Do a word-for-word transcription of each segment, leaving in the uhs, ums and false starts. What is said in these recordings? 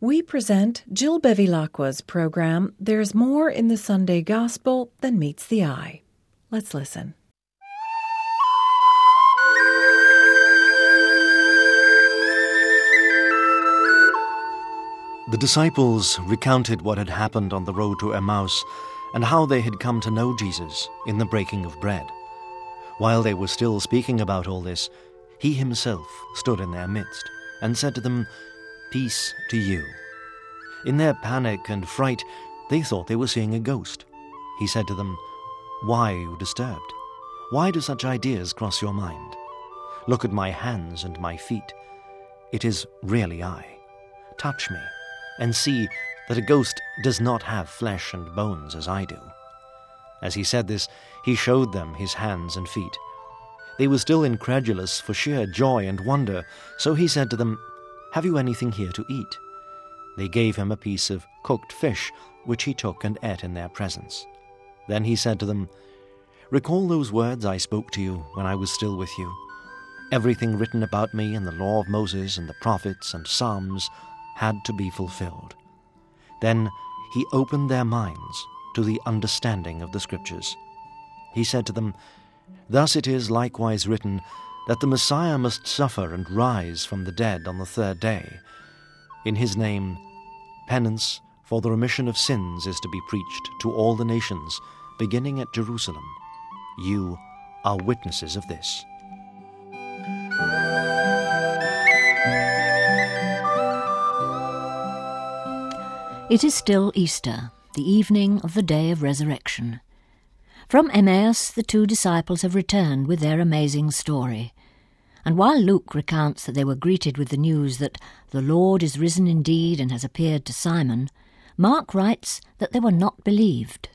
we present Jill Bevilacqua's program, There's More in the Sunday Gospel Than Meets the Eye. Let's listen. The disciples recounted what had happened on the road to Emmaus and how they had come to know Jesus in the breaking of bread. While they were still speaking about all this, he himself stood in their midst and said to them, "Peace to you." In their panic and fright, they thought they were seeing a ghost. He said to them, "Why are you disturbed? Why do such ideas cross your mind? Look at my hands and my feet. It is really I. Touch me and see that a ghost does not have flesh and bones as I do." As he said this, he showed them his hands and feet. They were still incredulous for sheer joy and wonder, so he said to them, "Have you anything here to eat?" They gave him a piece of cooked fish, which he took and ate in their presence. Then he said to them, "Recall those words I spoke to you when I was still with you. Everything written about me in the law of Moses and the prophets and Psalms had to be fulfilled." Then he opened their minds to the understanding of the Scriptures. He said to them, "Thus it is likewise written that the Messiah must suffer and rise from the dead on the third day. In his name, penance for the remission of sins is to be preached to all the nations, beginning at Jerusalem. You are witnesses of this." It is still Easter, the evening of the day of resurrection. From Emmaus the two disciples have returned with their amazing story. And while Luke recounts that they were greeted with the news that the Lord is risen indeed and has appeared to Simon, Mark writes that they were not believed.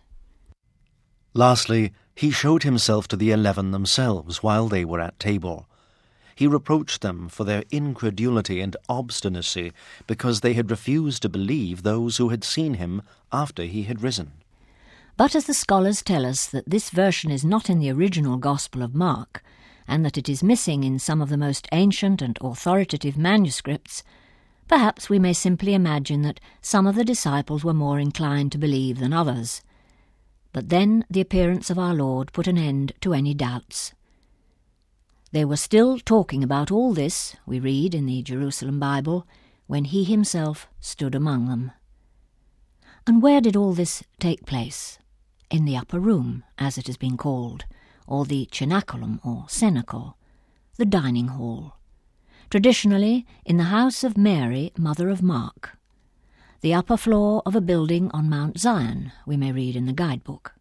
Lastly, he showed himself to the eleven themselves while they were at table. He reproached them for their incredulity and obstinacy because they had refused to believe those who had seen him after he had risen. But as the scholars tell us that this version is not in the original Gospel of Mark, and that it is missing in some of the most ancient and authoritative manuscripts, perhaps we may simply imagine that some of the disciples were more inclined to believe than others. But then the appearance of our Lord put an end to any doubts. They were still talking about all this, we read in the Jerusalem Bible, when he himself stood among them. And where did all this take place? In the upper room, as it has been called, or the cenaculum or cenacle, the dining hall. Traditionally, in the house of Mary, mother of Mark. The upper floor of a building on Mount Zion, we may read in the guidebook.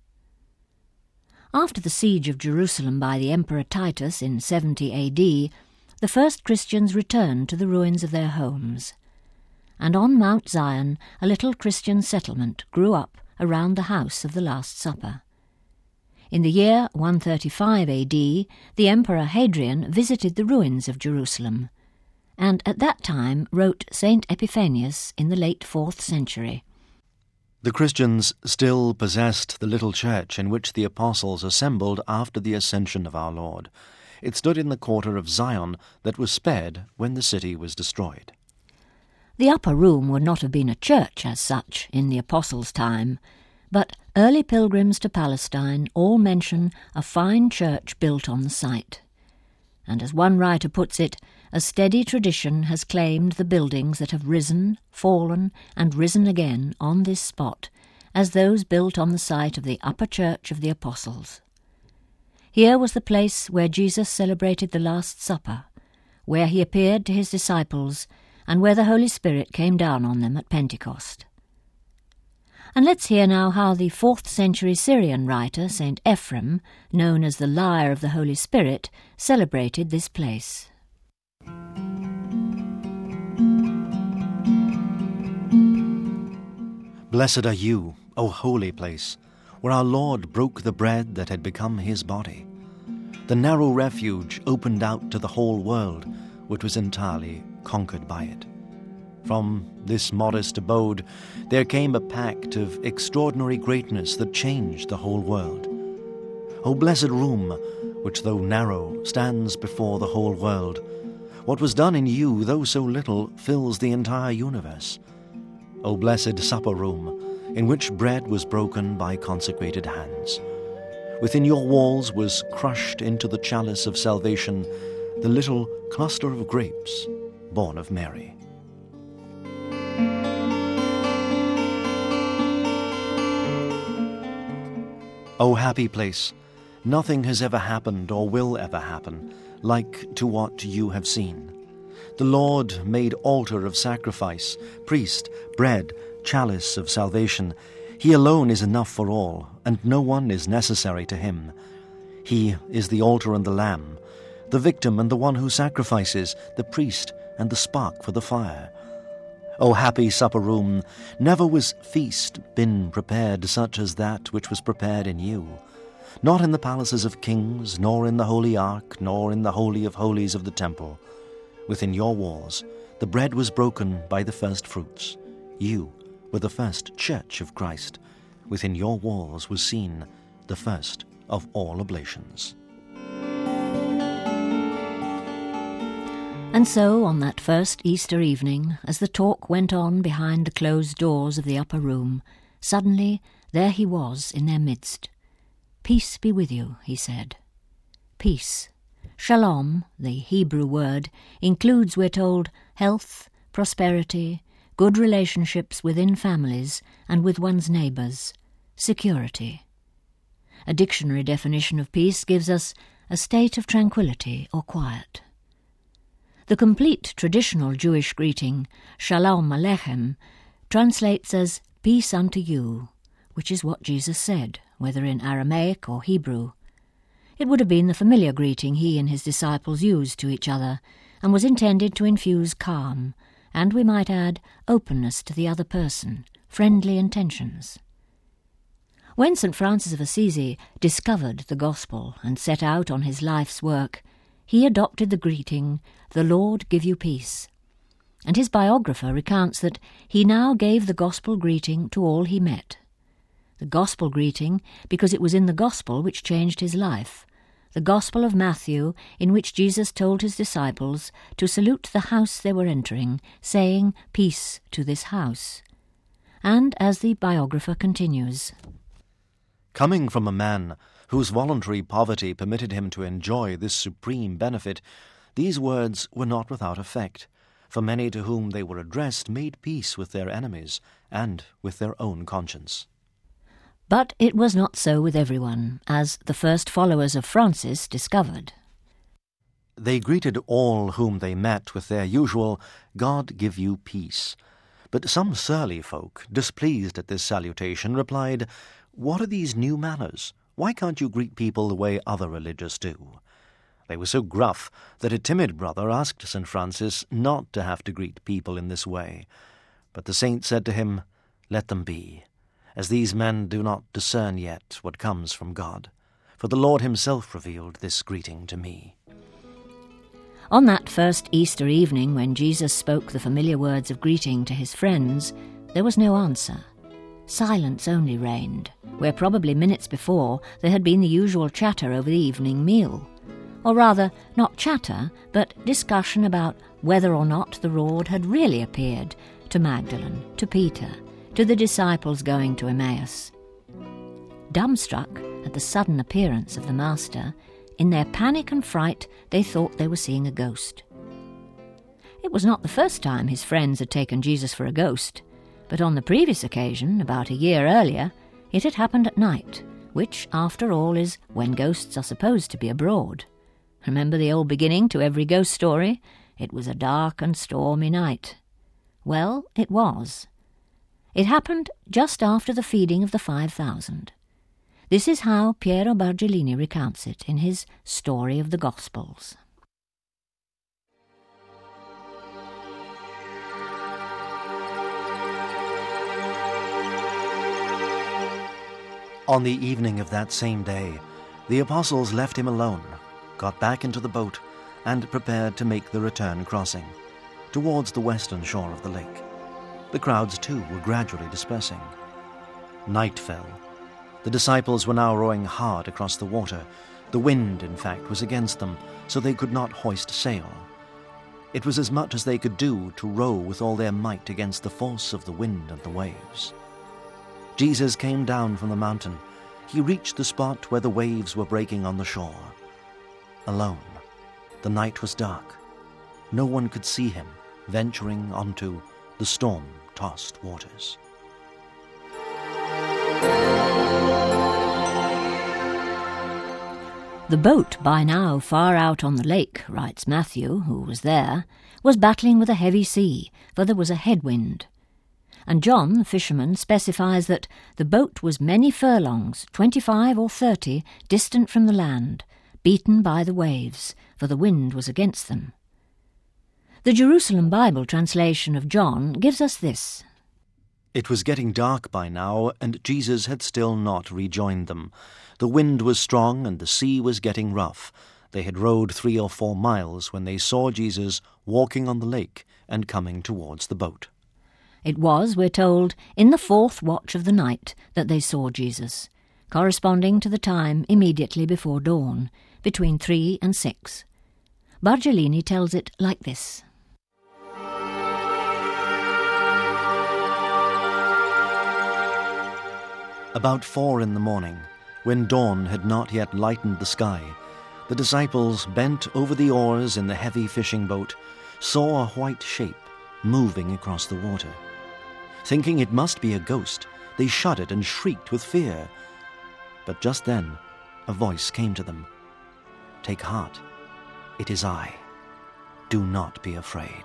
After the siege of Jerusalem by the Emperor Titus in seventy A D, the first Christians returned to the ruins of their homes. And on Mount Zion a little Christian settlement grew up around the house of the Last Supper. In the year one thirty-five A D, the Emperor Hadrian visited the ruins of Jerusalem, and at that time wrote Saint Epiphanius in the late fourth century. The Christians still possessed the little church in which the apostles assembled after the ascension of our Lord. It stood in the quarter of Zion that was spared when the city was destroyed. The upper room would not have been a church as such in the apostles' time, but early pilgrims to Palestine all mention a fine church built on the site. And as one writer puts it, a steady tradition has claimed the buildings that have risen, fallen, and risen again on this spot as those built on the site of the upper church of the apostles. Here was the place where Jesus celebrated the Last Supper, where he appeared to his disciples, and where the Holy Spirit came down on them at Pentecost. And let's hear now how the fourth century Syrian writer, Saint Ephrem, known as the Lyre of the Holy Spirit, celebrated this place. Blessed are you, O holy place, where our Lord broke the bread that had become his body. The narrow refuge opened out to the whole world, which was entirely conquered by it. From this modest abode there came a pact of extraordinary greatness that changed the whole world. O blessed room, which though narrow stands before the whole world, what was done in you, though so little, fills the entire universe. O blessed supper room, in which bread was broken by consecrated hands. Within your walls was crushed into the chalice of salvation the little cluster of grapes born of Mary. O happy place, nothing has ever happened or will ever happen like to what you have seen. The Lord made altar of sacrifice, priest, bread, chalice of salvation. He alone is enough for all, and no one is necessary to him. He is the altar and the lamb, the victim and the one who sacrifices, the priest and the spark for the fire. O happy supper room, never was feast been prepared such as that which was prepared in you. Not in the palaces of kings, nor in the holy ark, nor in the holy of holies of the temple. Within your walls the bread was broken by the first fruits. You were the first church of Christ. Within your walls was seen the first of all oblations. And so, on that first Easter evening, as the talk went on behind the closed doors of the upper room, suddenly there he was in their midst. "Peace be with you," he said. Peace. Shalom, the Hebrew word, includes, we're told, health, prosperity, good relationships within families and with one's neighbours, security. A dictionary definition of peace gives us a state of tranquility or quiet. The complete traditional Jewish greeting, Shalom Aleichem, translates as peace unto you, which is what Jesus said, whether in Aramaic or Hebrew. It would have been the familiar greeting he and his disciples used to each other, and was intended to infuse calm, and we might add openness to the other person, friendly intentions. When Saint Francis of Assisi discovered the Gospel and set out on his life's work, he adopted the greeting, "The Lord give you peace," and his biographer recounts that he now gave the Gospel greeting to all he met. The Gospel greeting because it was in the Gospel which changed his life, the Gospel of Matthew, in which Jesus told his disciples to salute the house they were entering, saying, "Peace to this house." And as the biographer continues, coming from a man whose voluntary poverty permitted him to enjoy this supreme benefit, these words were not without effect, for many to whom they were addressed made peace with their enemies and with their own conscience. But it was not so with everyone, as the first followers of Francis discovered. They greeted all whom they met with their usual, "God give you peace." But some surly folk, displeased at this salutation, replied, "What are these new manners? Why can't you greet people the way other religious do?" They were so gruff that a timid brother asked Saint Francis not to have to greet people in this way. But the saint said to him, "Let them be, as these men do not discern yet what comes from God, for the Lord himself revealed this greeting to me." On that first Easter evening, when Jesus spoke the familiar words of greeting to his friends, there was no answer. Silence only reigned, where probably minutes before there had been the usual chatter over the evening meal. Or rather, not chatter, but discussion about whether or not the Lord had really appeared to Magdalene, to Peter, to the disciples going to Emmaus. Dumbstruck at the sudden appearance of the Master, in their panic and fright they thought they were seeing a ghost. It was not the first time his friends had taken Jesus for a ghost, but on the previous occasion, about a year earlier, it had happened at night, which, after all, is when ghosts are supposed to be abroad. Remember the old beginning to every ghost story? It was a dark and stormy night. Well, it was. It happened just after the feeding of the five thousand. This is how Piero Bargellini recounts it in his Story of the Gospels. On the evening of that same day, the apostles left him alone, got back into the boat, and prepared to make the return crossing, towards the western shore of the lake. The crowds, too, were gradually dispersing. Night fell. The disciples were now rowing hard across the water. The wind, in fact, was against them, so they could not hoist sail. It was as much as they could do to row with all their might against the force of the wind and the waves. Jesus came down from the mountain. He reached the spot where the waves were breaking on the shore. Alone, the night was dark. No one could see him venturing onto the storm-tossed waters. The boat, by now far out on the lake, writes Matthew, who was there, was battling with a heavy sea, for there was a headwind. And John, the fisherman, specifies that the boat was many furlongs, twenty-five or thirty, distant from the land, beaten by the waves, for the wind was against them. The Jerusalem Bible translation of John gives us this. It was getting dark by now, and Jesus had still not rejoined them. The wind was strong, and the sea was getting rough. They had rowed three or four miles when they saw Jesus walking on the lake and coming towards the boat. It was, we're told, in the fourth watch of the night that they saw Jesus, corresponding to the time immediately before dawn, between three and six. Bargelini tells it like this. About four in the morning, when dawn had not yet lightened the sky, the disciples, bent over the oars in the heavy fishing boat, saw a white shape moving across the water. Thinking it must be a ghost, they shuddered and shrieked with fear. But just then, a voice came to them. "Take heart, it is I. Do not be afraid."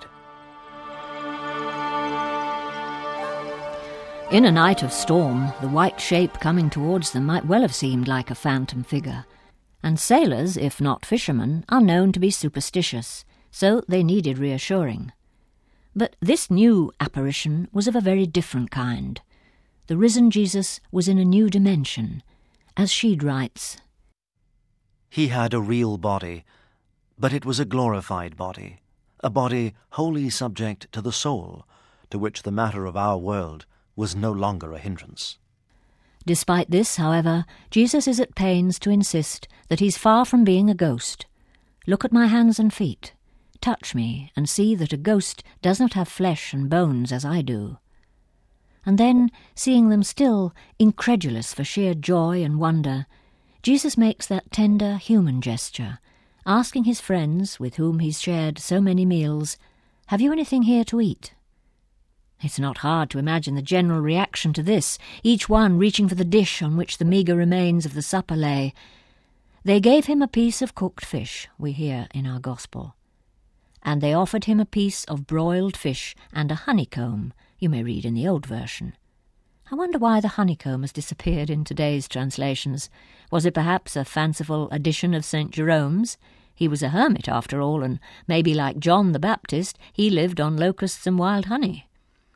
In a night of storm, the white shape coming towards them might well have seemed like a phantom figure. And sailors, if not fishermen, are known to be superstitious, so they needed reassuring. But this new apparition was of a very different kind. The risen Jesus was in a new dimension. As Sheed writes, "He had a real body, but it was a glorified body, a body wholly subject to the soul, to which the matter of our world was no longer a hindrance." Despite this, however, Jesus is at pains to insist that he's far from being a ghost. "Look at my hands and feet. Touch me and see that a ghost does not have flesh and bones as I do." And then, seeing them still incredulous for sheer joy and wonder, Jesus makes that tender human gesture, asking his friends, with whom he's shared so many meals, "Have you anything here to eat?" It's not hard to imagine the general reaction to this, each one reaching for the dish on which the meagre remains of the supper lay. "They gave him a piece of cooked fish," we hear in our Gospel. "And they offered him a piece of broiled fish and a honeycomb," you may read in the old version. I wonder why the honeycomb has disappeared in today's translations. Was it perhaps a fanciful addition of Saint Jerome's? He was a hermit, after all, and maybe like John the Baptist, he lived on locusts and wild honey.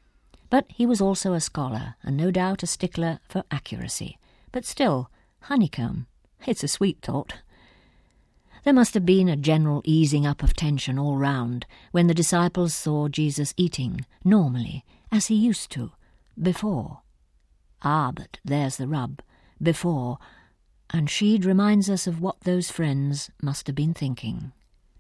But he was also a scholar, and no doubt a stickler for accuracy. But still, honeycomb, it's a sweet thought. There must have been a general easing up of tension all round when the disciples saw Jesus eating, normally, as he used to, before. Ah, but there's the rub, before, and Sheed reminds us of what those friends must have been thinking.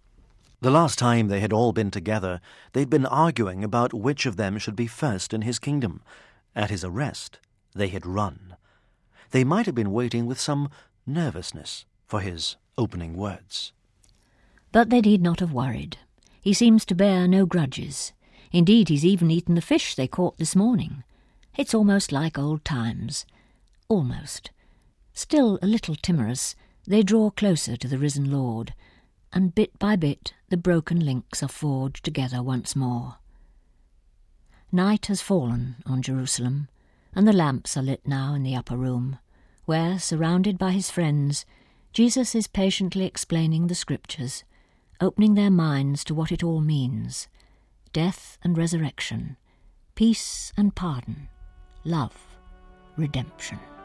The last time they had all been together, they'd been arguing about which of them should be first in his kingdom. At his arrest, they had run. They might have been waiting with some nervousness for his opening words. But they need not have worried. He seems to bear no grudges. Indeed, he's even eaten the fish they caught this morning. It's almost like old times. Almost. Still a little timorous, they draw closer to the risen Lord, and bit by bit the broken links are forged together once more. Night has fallen on Jerusalem, and the lamps are lit now in the upper room, where, surrounded by his friends, Jesus is patiently explaining the Scriptures, opening their minds to what it all means: death and resurrection, peace and pardon, love, redemption.